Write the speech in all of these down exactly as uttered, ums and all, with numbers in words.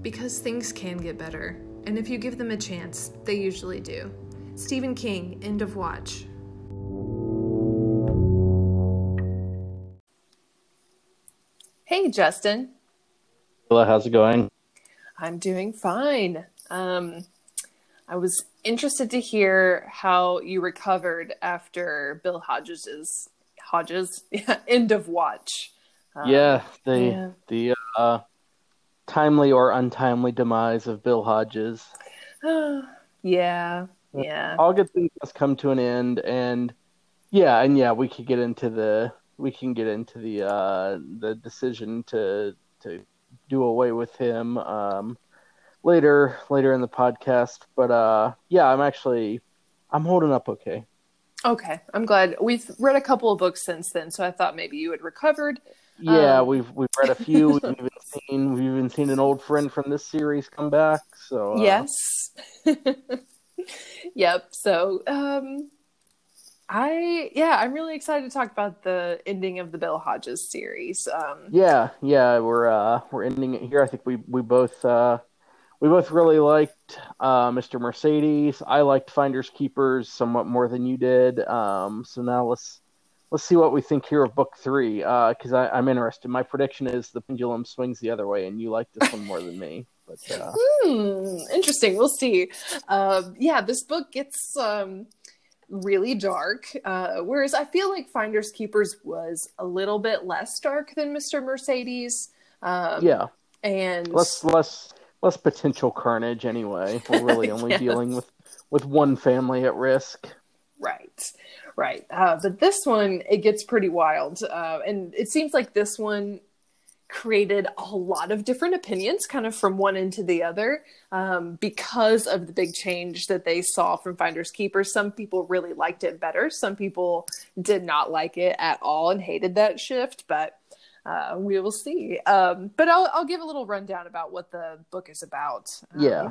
because things can get better, and if you give them a chance, they usually do. Stephen King, End of Watch. Hey, Justin. Hello, how's it going? I'm doing fine. Um, I was interested to hear how you recovered after Bill Hodges' Hodges yeah, End of Watch. Um, yeah, the yeah. the uh, timely or untimely demise of Bill Hodges. yeah, yeah. All good things must come to an end, and yeah, and yeah, we could get into the we can get into the uh, the decision to to do away with him um, later later in the podcast. But uh, yeah, I'm actually I'm holding up okay. Okay, I'm glad. We've read a couple of books since then, so I thought maybe you had recovered. Yeah, Um, we've we've read a few. We've even seen we've even seen an old friend from this series come back. So uh... yes, yep. So um, I yeah, I'm really excited to talk about the ending of the Bill Hodges series. Um, yeah, yeah, we're uh, we're ending it here. I think we we both uh, we both really liked uh, Mister Mercedes. I liked Finders Keepers somewhat more than you did. Um, so now let's. Let's see what we think here of book three, because uh, I'm interested. My prediction is the pendulum swings the other way, and you like this one more than me. But uh... hmm, interesting. We'll see. Uh, yeah, this book gets um, really dark, uh, whereas I feel like Finders Keepers was a little bit less dark than Mister Mercedes. Um, yeah, and less less less potential carnage. Anyway, we're really only yes. dealing with with one family at risk. Right. Right. Uh, but this one, it gets pretty wild. Uh, and it seems like this one created a lot of different opinions kind of from one end to the other um, because of the big change that they saw from Finders Keepers. Some people really liked it better. Some people did not like it at all and hated that shift, but uh, we will see. Um, but I'll, I'll give a little rundown about what the book is about. Um, yeah.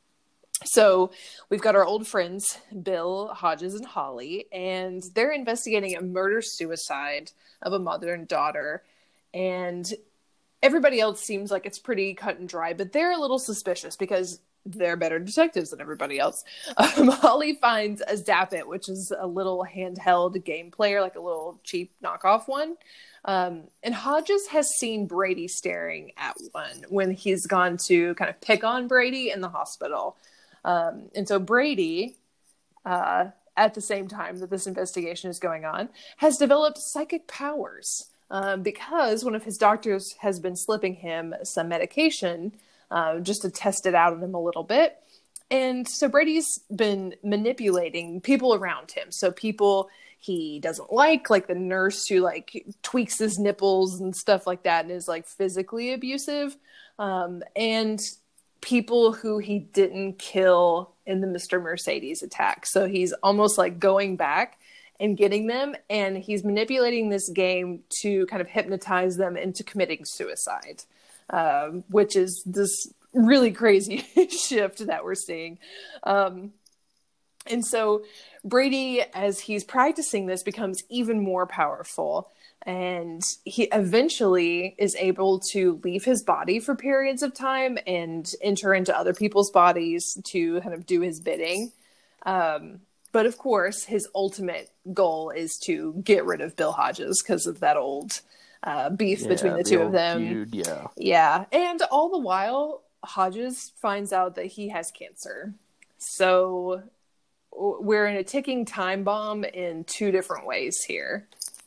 So we've got our old friends, Bill, Hodges, and Holly, and they're investigating a murder-suicide of a mother and daughter. And everybody else seems like it's pretty cut and dry, but they're a little suspicious because they're better detectives than everybody else. Um, Holly finds a Zappit, which is a little handheld game player, like a little cheap knockoff one. Um, and Hodges has seen Brady staring at one when he's gone to kind of pick on Brady in the hospital. Um, and so Brady, uh, at the same time that this investigation is going on, has developed psychic powers um, because one of his doctors has been slipping him some medication uh, just to test it out on him a little bit. And so Brady's been manipulating people around him. So people he doesn't like, like the nurse who like tweaks his nipples and stuff like that and is like physically abusive. Um, and people who he didn't kill in the Mister Mercedes attack. So he's almost like going back and getting them, and he's manipulating this game to kind of hypnotize them into committing suicide, um, which is this really crazy shift that we're seeing. Um, and so Brady, as he's practicing this, becomes even more powerful. And he eventually is able to leave his body for periods of time and enter into other people's bodies to kind of do his bidding. Um, but of course, his ultimate goal is to get rid of Bill Hodges because of that old uh, beef yeah, between the, the two of them. Feud, yeah. Yeah. And all the while, Hodges finds out that he has cancer. So we're in a ticking time bomb in two different ways here.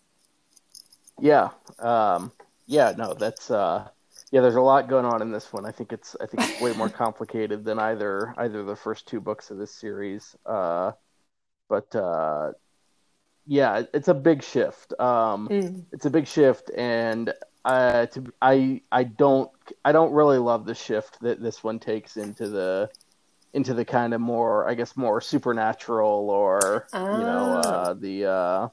Yeah, um, yeah, no, that's uh, yeah. There's a lot going on in this one. I think it's I think it's way more complicated than either either the first two books of this series. Uh, but uh, yeah, it's a big shift. Um, mm. It's a big shift, and uh, to, I I don't I don't really love the shift that this one takes into the into the kind of more I guess more supernatural or oh. you know uh, the. Uh,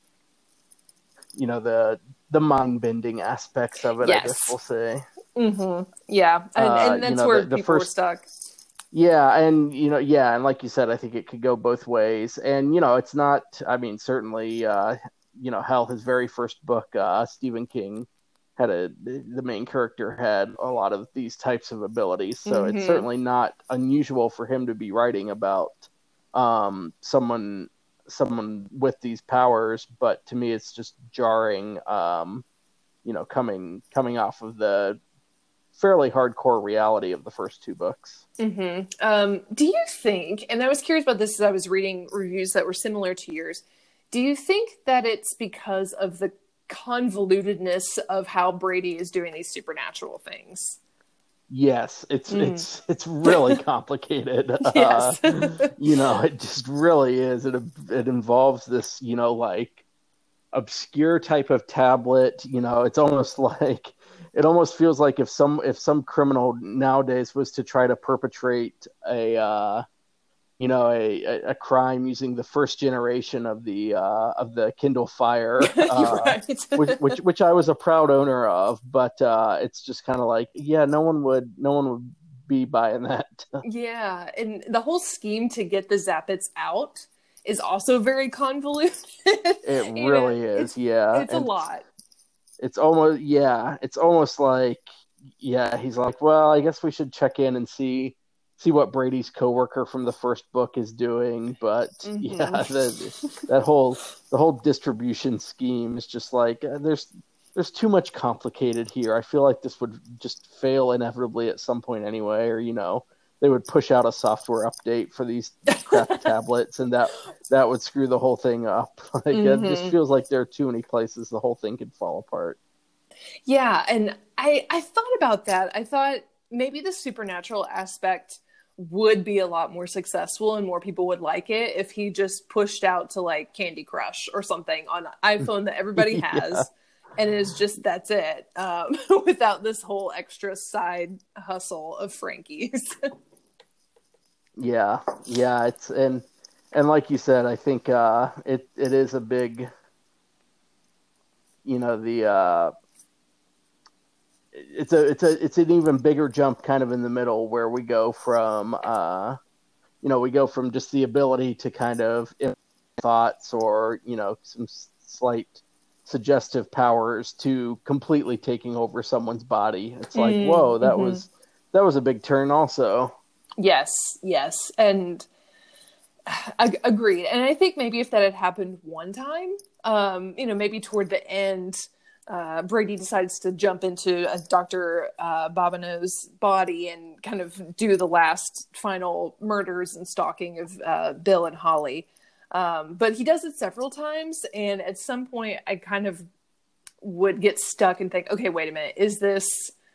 you know, the the mind-bending aspects of it, yes. I guess we'll say. Mm-hmm. Yeah, and, uh, and that's you know, where the, the people first, were stuck. Yeah, and, you know, yeah, and like you said, I think it could go both ways. And, you know, it's not, I mean, certainly, uh, you know, hell, his very first book, uh, Stephen King had a the main character had a lot of these types of abilities. So Mm-hmm. it's certainly not unusual for him to be writing about um, someone someone with these powers. But to me, it's just jarring. Um, you know, coming coming off of the fairly hardcore reality of the first two books. Mm-hmm. Um, do you think, and I was curious about this as I was reading reviews that were similar to yours, do you think that it's because of the convolutedness of how Brady is doing these supernatural things? Yes, it's Mm. it's it's really complicated. Yes. uh, you know, it just really is. It it involves this, you know, like obscure type of tablet. You know, it's almost like it almost feels like if some if some criminal nowadays was to try to perpetrate a uh, you know a, a crime using the first generation of the uh, of the Kindle Fire, uh, Right. which, which which I was a proud owner of, but uh, it's just kind of like, yeah, no one would no one would be buying that. Yeah, and the whole scheme to get the Zappets out is also very convoluted. It You really know, is, it's, yeah. it's a And lot. it's almost yeah, it's almost like yeah, he's like, well, I guess we should check in and see see what Brady's coworker from the first book is doing. But Mm-hmm. yeah, the, that whole the whole distribution scheme is just like uh, there's there's too much complicated here. I feel like this would just fail inevitably at some point anyway, or you know, they would push out a software update for these crappy tablets, and that that would screw the whole thing up. Like Mm-hmm. it just feels like there are too many places the whole thing could fall apart. Yeah, and I I thought about that. I thought maybe the supernatural aspect would be a lot more successful and more people would like it if he just pushed out to like Candy Crush or something on an iPhone that everybody has. Yeah. And it is just, that's it, um, without this whole extra side hustle of Frankie's. Yeah, yeah, it's and and like you said, I think uh, it it is a big, you know, the uh, it's a it's a it's an even bigger jump kind of in the middle where we go from uh, you know we go from just the ability to kind of thoughts or you know some slight suggestive powers to completely taking over someone's body. It's like mm, whoa, that mm-hmm. was that was a big turn also. Yes, yes, and I agreed. And I think maybe if that had happened one time, um, you know, maybe toward the end, uh, Brady decides to jump into a Doctor Uh, Bobineau's body and kind of do the last final murders and stalking of uh, Bill and Holly. Um, but he does it several times, and at some point, I kind of would get stuck and think, okay, wait a minute, is this?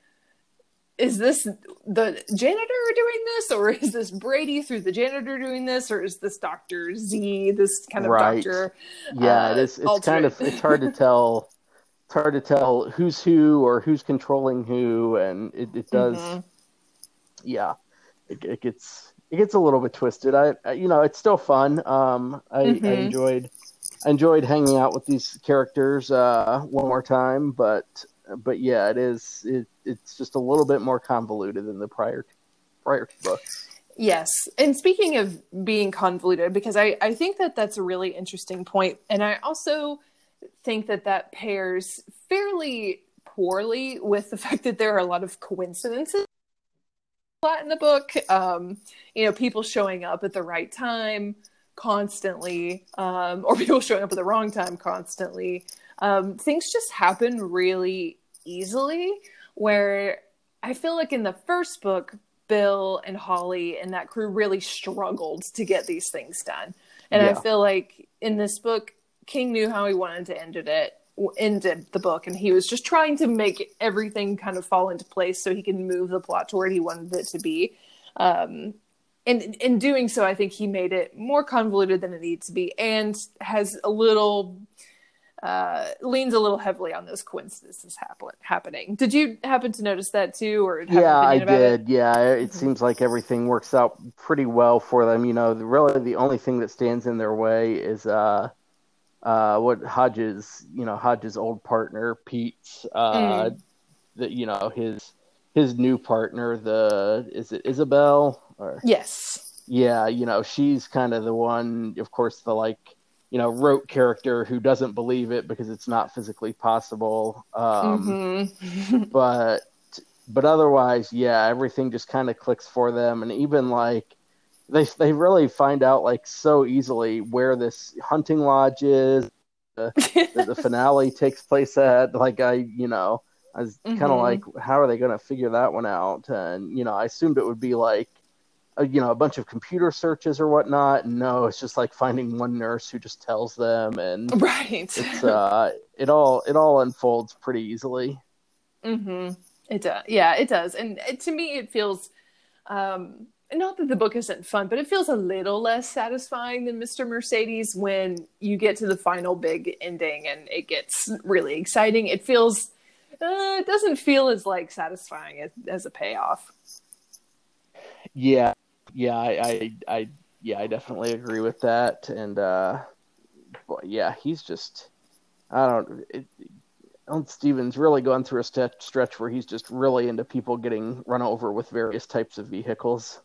Is this the janitor doing this, or is this Brady through the janitor doing this, or is this Doctor Z, this kind of right. doctor? Yeah, uh, it is. It's alternate. kind of it's hard to tell. It's hard to tell who's who or who's controlling who, and it, it does. Mm-hmm. Yeah, it, it gets it gets a little bit twisted. I, I you know it's still fun. Um, I, mm-hmm. I enjoyed I enjoyed hanging out with these characters uh, one more time, but. But yeah, it is. It, it's just a little bit more convoluted than the prior prior books. Yes, and speaking of being convoluted, because I, I think that that's a really interesting point, and I also think that that pairs fairly poorly with the fact that there are a lot of coincidences a lot in the book. Um, you know, people showing up at the right time constantly, um, or people showing up at the wrong time constantly. Um, things just happen really easily, where I feel like in the first book, Bill and Holly and that crew really struggled to get these things done. And yeah. I feel like in this book, King knew how he wanted to end it, ended the book, and he was just trying to make everything kind of fall into place so he can move the plot to where he wanted it to be. Um, and in doing so, I think he made it more convoluted than it needs to be, and has a little... Uh, leans a little heavily on those coincidences happen- happening. Did you happen to notice that too, or have yeah, an I opinion about did. It? Yeah, it Mm-hmm. seems like everything works out pretty well for them. You know, really the only thing that stands in their way is uh, uh, what Hodges, you know, Hodges' old partner Pete, uh, mm. that you know his his new partner, the is it Isabel? Or yes, yeah, you know, she's kind of the one. Of course, the like. you know, rote character who doesn't believe it because it's not physically possible. Um, Mm-hmm. but but otherwise, yeah, everything just kind of clicks for them, and even like they they really find out like so easily where this hunting lodge is, uh, that the finale takes place at. Like I, you know, I was kind of Mm-hmm. like, how are they going to figure that one out? And you know, I assumed it would be like, a, you know, a bunch of computer searches or whatnot. No, it's just like finding one nurse who just tells them, and Right. it's uh, it all it all unfolds pretty easily. Mm-hmm. It does. Yeah, it does. And it, to me, it feels, um, not that the book isn't fun, but it feels a little less satisfying than Mister Mercedes when you get to the final big ending and it gets really exciting. It feels, uh, it doesn't feel as like satisfying as, as a payoff. Yeah, yeah, I, I, I, yeah, I definitely agree with that. And uh, boy, yeah, he's just, I don't, it, Alan Stevens really going through a st- stretch where he's just really into people getting run over with various types of vehicles.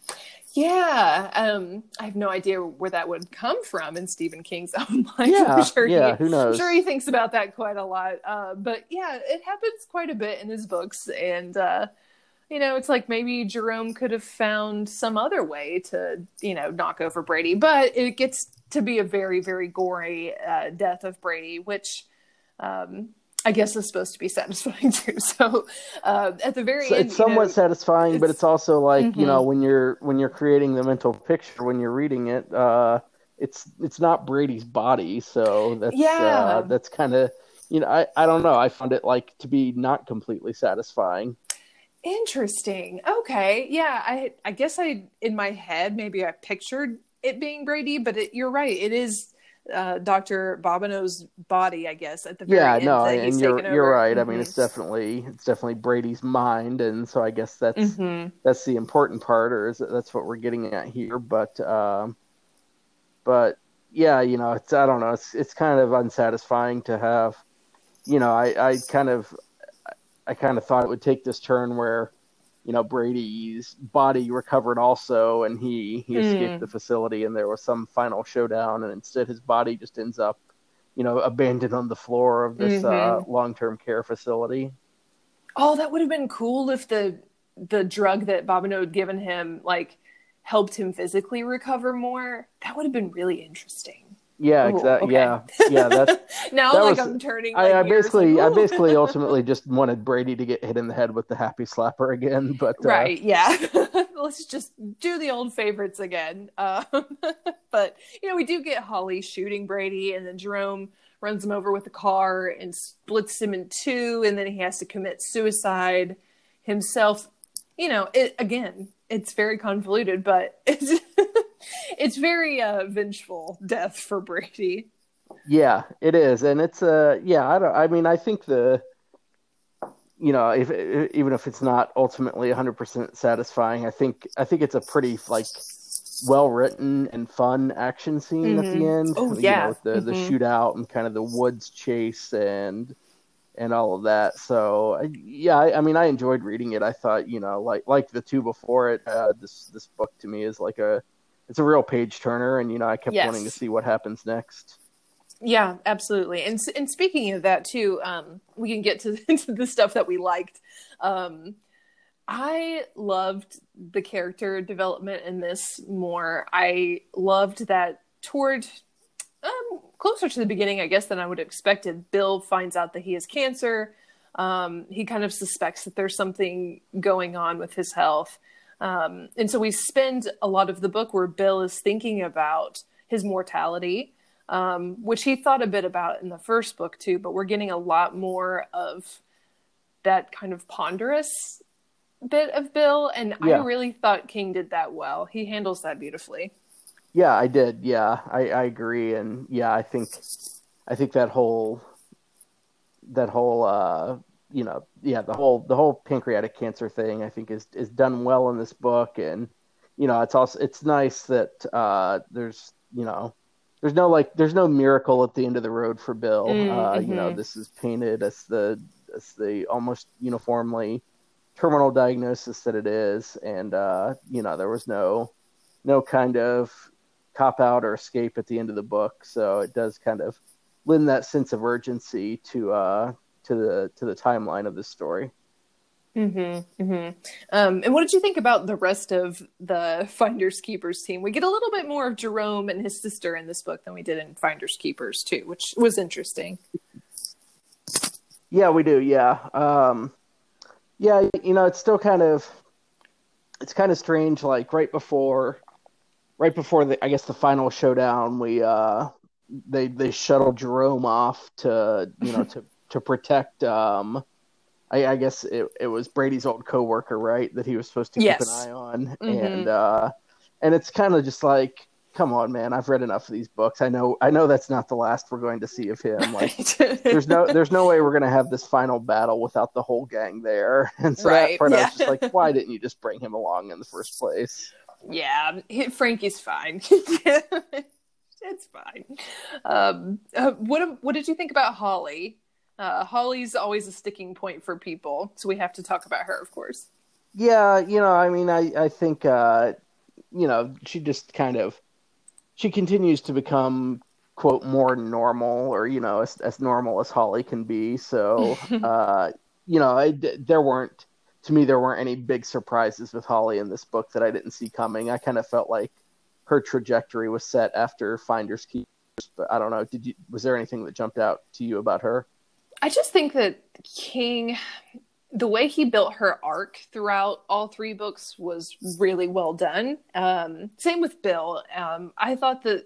Yeah, um, I have no idea where that would come from in Stephen King's own life. Yeah, I'm sure yeah, he, who I'm knows? sure he thinks about that quite a lot. Uh, but yeah, it happens quite a bit in his books, and uh, you know, it's like maybe Jerome could have found some other way to, you know, knock over Brady, but it gets to be a very, very gory uh, death of Brady, which um, I guess is supposed to be satisfying too. So uh, at the very So end, it's you somewhat know, satisfying, but it's it's also like, you know, mm-hmm. when you're when you're creating the mental picture when you're reading it, uh, it's it's not Brady's body, so that's uh, Yeah. that's kind of, you know, I I don't know, I found it like to be not completely satisfying. Interesting. Okay. Yeah. I I guess I in my head maybe I pictured it being Brady, but it, you're right. It is uh, Doctor Bobineau's body, I guess, at the very Yeah, end no, that he's and taken you're you're over. right. I mean, Mm-hmm. it's definitely it's definitely Brady's mind, and so I guess that's Mm-hmm. that's the important part, or is that that's what we're getting at here. But um, but yeah, you know, it's I don't know, it's it's kind of unsatisfying to have, you know, I I kind of I kind of thought it would take this turn where, you know, Brady's body recovered also, and he he escaped the Mm. facility, and there was some final showdown, and instead his body just ends up, you know, abandoned on the floor of this uh, Mm-hmm. long-term care facility. Oh, that would have been cool if the the drug that Bobineau had given him like helped him physically recover more. That would have been really interesting. Yeah, Oh, exactly. okay. Yeah, yeah. That's Now that like was. I'm turning I, like I gears like, basically, I ooh. basically, ultimately just wanted Brady to get hit in the head with the happy slapper again. But uh, Right, yeah. Let's just do the old favorites again. Um, but, you know, we do get Holly shooting Brady, and then Jerome runs him over with the car and splits him in two, and then he has to commit suicide himself. You know, it again, it's very convoluted, but it's it's very uh, vengeful death for Brady. yeah, it is, and it's uh, yeah. I don't. I mean, I think the, you know, if even if it's not ultimately one hundred percent satisfying, I think I think it's a pretty like well written and fun action scene at the Mm-hmm. end. Oh, You know, yeah. with the the Mm-hmm. shootout and kind of the woods chase and and all of that. So yeah, I, I mean, I enjoyed reading it. I thought, you know, like like the two before it, uh, this this book to me is like a it's a real page turner, and you know, I kept wanting to Yes. see what happens next. Yeah, absolutely. And and speaking of that too, um, we can get to, to the stuff that we liked. Um, I loved the character development in this more. I loved that toward um, closer to the beginning, I guess, than I would have expected. Bill finds out that he has cancer. Um, he kind of suspects that there's something going on with his health. Um, and so we spend a lot of the book where Bill is thinking about his mortality, um, which he thought a bit about in the first book too, but we're getting a lot more of that kind of ponderous bit of Bill. And I Yeah, really thought King did that well. He handles that beautifully. yeah, I did. Yeah, I, I agree, and yeah, I think I think that whole that whole uh, you know, yeah, the whole the whole pancreatic cancer thing, I think is is done well in this book, and you know, it's also it's nice that uh, there's you know there's no like there's no miracle at the end of the road for Bill. Uh, you know, Mm-hmm. this is painted as the as the almost uniformly terminal diagnosis that it is, and uh, you know, there was no no kind of cop out or escape at the end of the book. So it does kind of lend that sense of urgency to uh, to the to the timeline of this story. Mm-hmm, mm-hmm. Um, and what did you think about the rest of the Finders Keepers team? We get a little bit more of Jerome and his sister in this book than we did in Finders Keepers too, which was interesting. Yeah, we do. Yeah. Um, yeah, you know, it's still kind of, it's kind of strange. Like right before, right before the, I guess the final showdown, we, uh, they, they shuttled Jerome off to, you know, to, to protect, um, I, I guess it, it was Brady's old coworker, right? That he was supposed to Yes. keep an eye on. Mm-hmm. And, uh, and it's kind of just like, come on, man, I've read enough of these books. I know, I know that's not the last we're going to see of him. Like there's no, there's no way we're going to have this final battle without the whole gang there. And so right. that part, yeah. I was just like, why didn't you just bring him along in the first place? Yeah. Frankie's fine. It's fine. Um, uh, what, what did you think about Holly? Uh, Holly's always a sticking point for people, so we have to talk about her, of course. Yeah, you know, I mean, I, I think, uh, you know, she just kind of, she continues to become, quote, more normal, or, you know, as, as normal as Holly can be. So, uh, you know, I, there weren't, to me, there weren't any big surprises with Holly in this book that I didn't see coming. I kind of felt like her trajectory was set after Finders Keepers, but I don't know. Did you, was there anything that jumped out to you about her? I just think that King, the way he built her arc throughout all three books was really well done. Um, same with Bill. Um, I thought that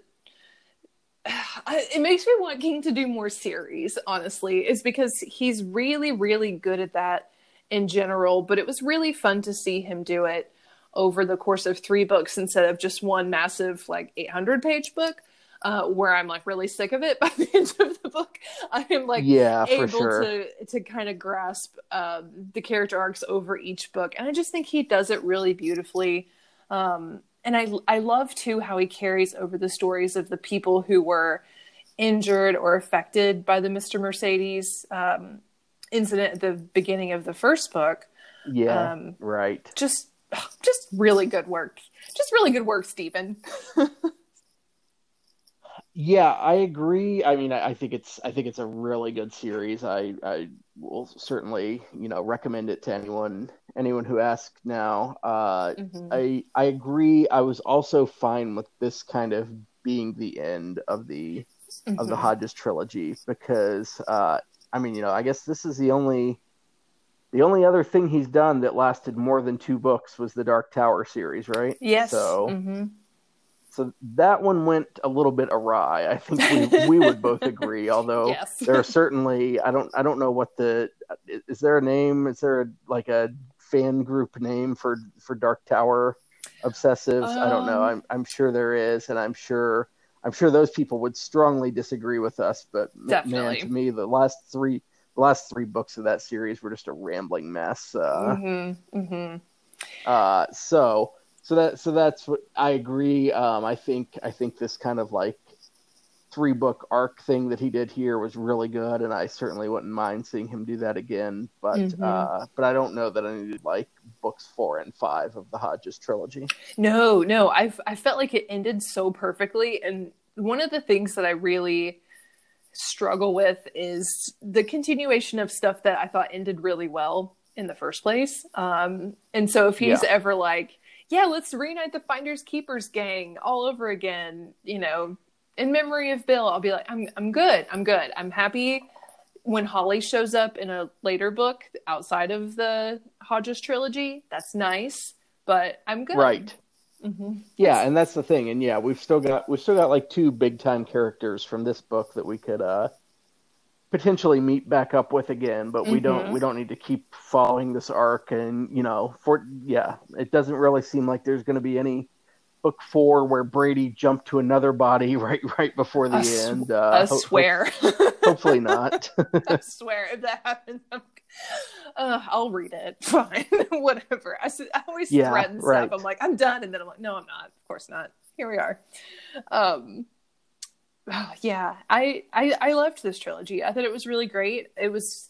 I, it makes me want King to do more series, honestly, is because he's really, really good at that in general. But it was really fun to see him do it over the course of three books instead of just one massive, like, eight hundred page book. Uh, where I'm like really sick of it by the end of the book. I am like yeah, able for sure. to to kind of grasp um, the character arcs over each book, and I just think he does it really beautifully. Um, and I I love too how he carries over the stories of the people who were injured or affected by the Mister Mercedes um, incident at the beginning of the first book. Yeah, um, right. Just just really good work. Just really good work, Stephen. Yeah, I agree. I mean, I, I think it's I think it's a really good series. I, I will certainly, you know, recommend it to anyone anyone who asks now. Uh, Mm-hmm. I I agree. I was also fine with this kind of being the end of the Mm-hmm. of the Hodges trilogy because uh, I mean, you know, I guess this is the only the only other thing he's done that lasted more than two books was the Dark Tower series, right? Yes. So. Mm-hmm. So that one went a little bit awry. I think we, we would both agree. Although yes. there are certainly, I don't, I don't know what the, is there a name? Is there a, like a fan group name for, for Dark Tower obsessives? Um, I don't know. I'm, I'm sure there is, and I'm sure, I'm sure those people would strongly disagree with us. But definitely. man, to me, the last three, the last three books of that series were just a rambling mess. Uh, mm-hmm. Mm-hmm. Uh, so. So that so that's what I agree. Um, I think I think this kind of like three book arc thing that he did here was really good, and I certainly wouldn't mind seeing him do that again. But mm-hmm. uh, but I don't know that I needed like books four and five of the Hodges trilogy. No, no, I I felt like it ended so perfectly, and one of the things that I really struggle with is the continuation of stuff that I thought ended really well in the first place. Um, and so if he's yeah. ever like. Yeah, let's reunite the Finders Keepers gang all over again, you know, in memory of Bill. I'll be like, I'm I'm good. I'm good. I'm happy when Holly shows up in a later book outside of the Hodges trilogy. That's nice, but I'm good. Right. Mm-hmm. Yeah, and that's the thing. And yeah, we've still got we've still got like two big time characters from this book that we could uh potentially meet back up with again, but we mm-hmm. don't we don't need to keep following this arc. And you know, for yeah, it doesn't really seem like there's going to be any book four where Brady jumped to another body right right before the I end. Sw- uh, I ho- swear, ho- hopefully not. I swear, if that happens, I'm, uh, I'll read it. Fine, whatever. I, I always yeah, threaten right. stuff. I'm like, I'm done, and then I'm like, no, I'm not. Of course not. Here we are. Um. Oh, yeah, I, I I loved this trilogy. I thought it was really great. It was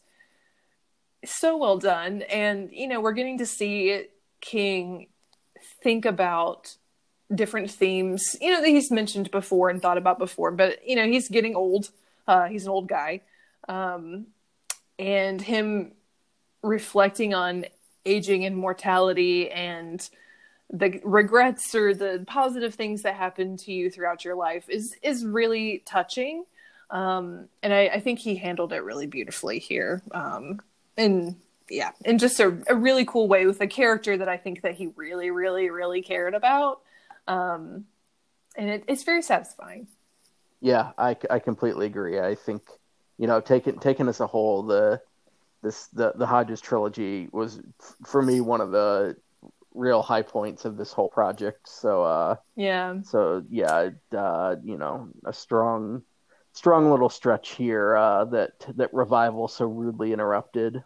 so well done. And, you know, we're getting to see King think about different themes, you know, that he's mentioned before and thought about before. But, you know, he's getting old. Uh, he's an old guy. Um, and him reflecting on aging and mortality and the regrets or the positive things that happen to you throughout your life is, is really touching. Um, and I, I think he handled it really beautifully here. Um, and yeah, in just a, a really cool way with a character that I think that he really, really, really cared about. Um, and it, it's very satisfying. Yeah, I, I completely agree. I think, you know, taken taken as a whole, the this the the Hodges trilogy was for me one of the real high points of this whole project. So uh, yeah, so yeah, uh, you know, a strong strong little stretch here uh, that that Revival so rudely interrupted.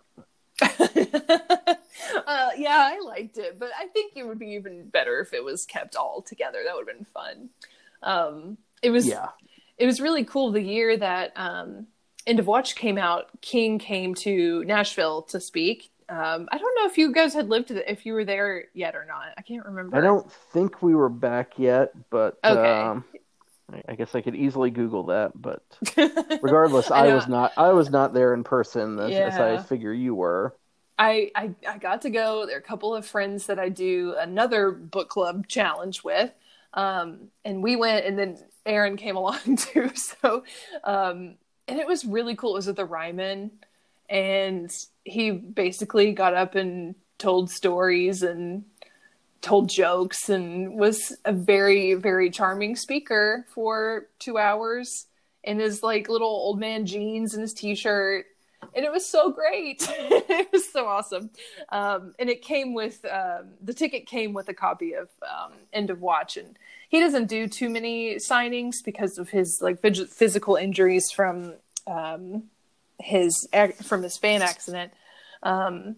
uh, yeah, I liked it, but I think it would be even better if it was kept all together. That would have been fun. Um, it was, yeah. It was really cool the year that um, End of Watch came out. King came to Nashville to speak. Um, I don't know if you guys had lived, if you were there yet or not. I can't remember. I don't think we were back yet, but okay. Um... I guess I could easily Google that, but regardless, I, I was not. I was not there in person, as, yeah. as I figure you were. I, I I got to go. There are a couple of friends that I do another book club challenge with, um, and we went. And then Aaron came along too. So, um, and it was really cool. It was at the Ryman, and he basically got up and told stories and told jokes and was a very, very charming speaker for two hours in his like little old man jeans and his t-shirt. And it was so great. It was so awesome. Um, and it came with, um, the ticket came with a copy of um, End of Watch. And he doesn't do too many signings because of his like phys- physical injuries from um, his, from his fan accident. Um,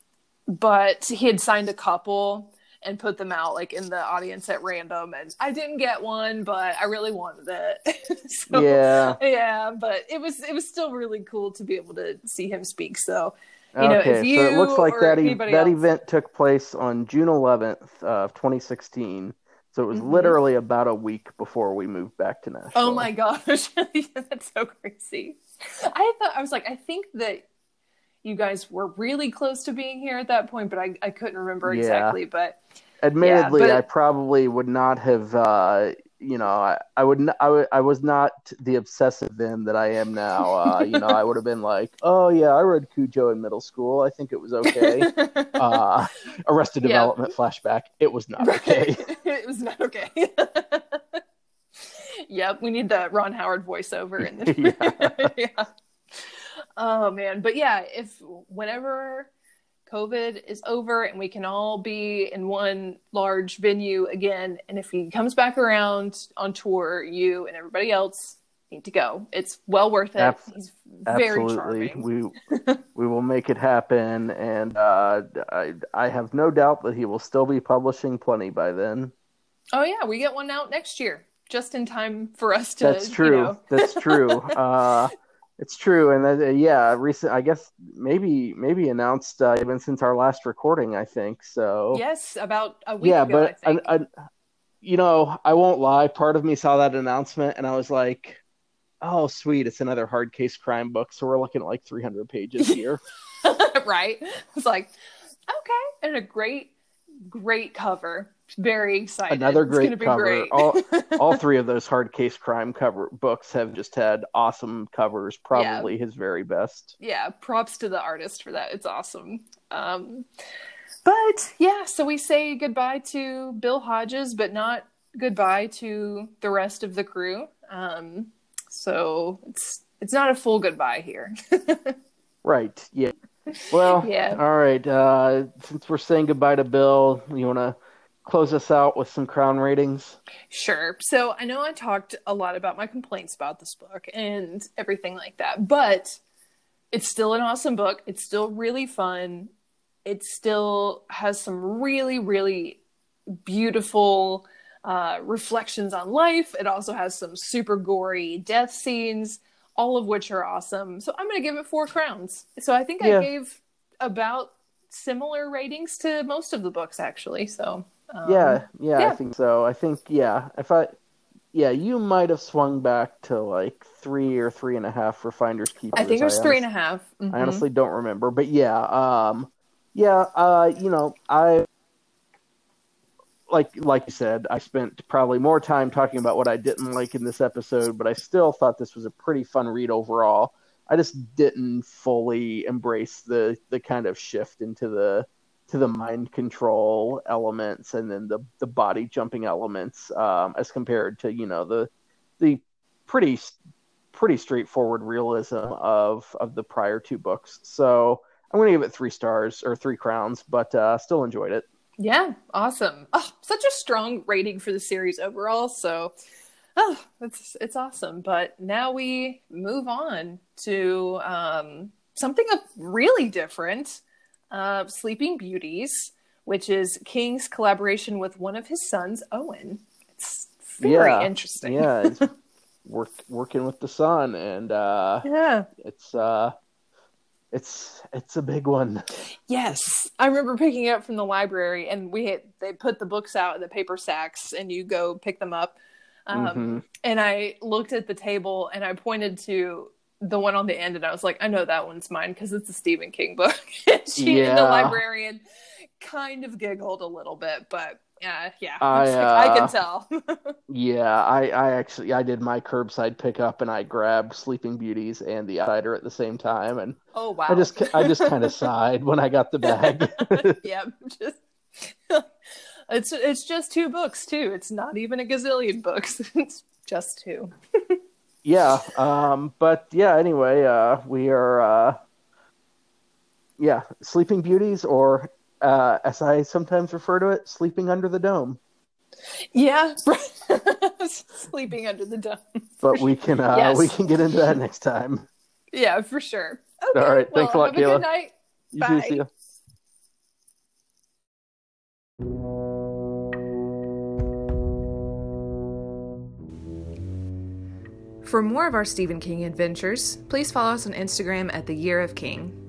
but he had signed a couple and put them out like in the audience at random, and I didn't get one, but I really wanted it. so, yeah, yeah, but it was it was still really cool to be able to see him speak. So, you know, okay, if you so it looks like that e- that else... event took place on June eleventh of twenty sixteen. So it was mm-hmm. literally about a week before we moved back to Nashville. Oh my gosh, that's so crazy. I thought I was like, I think that you guys were really close to being here at that point, but I, I couldn't remember yeah. exactly. But admittedly, yeah, but... I probably would not have, uh, you know, I, I would, n- I, w- I was not the obsessive then that I am now. Uh, you know, I would have been like, oh yeah, I read Cujo in middle school. I think it was okay. uh, Arrested yeah. Development flashback. It was not okay. It was not okay. Yep. We need the Ron Howard voiceover in this. yeah. yeah. Oh man. But yeah, if whenever COVID is over and we can all be in one large venue again, and if he comes back around on tour, you and everybody else need to go. It's well worth it. Ab- He's very absolutely. charming. We we will make it happen, and uh, I I have no doubt that he will still be publishing plenty by then. Oh yeah, we get one out next year, just in time for us to. That's true. You know. That's true. Uh, It's true, and uh, yeah, recent. I guess maybe maybe announced uh, even since our last recording. I think so. Yes, about a week yeah, ago. but I think. I, I, you know, I won't lie. Part of me saw that announcement, and I was like, "Oh, sweet! It's another hard case crime book." So we're looking at like three hundred pages here, right? It's like okay, and a great, great cover. Very excited. Another great it's cover. Great. all, all three of those hard case crime cover books have just had awesome covers. Probably yeah. his very best. Yeah, props to the artist for that. It's awesome. Um, but yeah, so we say goodbye to Bill Hodges, but not goodbye to the rest of the crew. Um, so it's it's not a full goodbye here. Right. Yeah. Well. Yeah. All right. Uh, since we're saying goodbye to Bill, you want to close us out with some crown ratings? Sure. So I know I talked a lot about my complaints about this book and everything like that, but it's still an awesome book. It's still really fun. It still has some really, really beautiful uh, reflections on life. It also has some super gory death scenes, all of which are awesome. So I'm going to give it four crowns. So I think yeah. I gave about similar ratings to most of the books, actually. So Yeah, yeah, I Yeah, think so. I think, yeah, if I, yeah, you might have swung back to like three or three and a half for Finders I think Keepers. it I was three and a honest, half. I Mm-hmm. honestly don't remember, but yeah, um, yeah, uh, you know, I like like you said, I spent probably more time talking about what I didn't like in this episode, but I still thought this was a pretty fun read overall. I just didn't fully embrace the the kind of shift into the to the mind control elements and then the the body jumping elements um, as compared to you know the the pretty pretty straightforward realism of of the prior two books. So I'm going to give it three stars or three crowns, but uh, still enjoyed it. Yeah, awesome. Oh, such a strong rating for the series overall. So, oh, it's it's awesome. But now we move on to um, something really different. Uh, Sleeping Beauties, which is King's collaboration with one of his sons, Owen. It's very Yeah, interesting. yeah, it's work working with the sun, and uh, Yeah. it's uh, it's it's a big one. Yes, I remember picking it up from the library, and we had they put the books out in the paper sacks, and you go pick them up. Um, Mm-hmm. and I looked at the table, and I pointed to the one on the end, and I was like, "I know that one's mine because it's a Stephen King book." And she, the Yeah, librarian, kind of giggled a little bit, but uh, yeah, I it's like I can uh, tell. yeah, I I actually I did my curbside pickup, and I grabbed Sleeping Beauties and the Outsider at the same time, and Oh I wow. just I just kind of sighed when I got the bag. Yeah, just it's it's just two books too. It's not even a gazillion books. It's just two. Yeah, um, but yeah, anyway, uh, we are, uh, yeah, Sleeping Beauties, or uh, as I sometimes refer to it, Sleeping Under the Dome. Yeah. Sleeping under the dome. For But we sure. can, uh, we Yes. can get into that next time. Yeah, for sure. All Okay. right, thanks Well, a lot, have a good Kayla. night. You too, see Bye. ya. For more of our Stephen King adventures, please follow us on Instagram at The Year of King.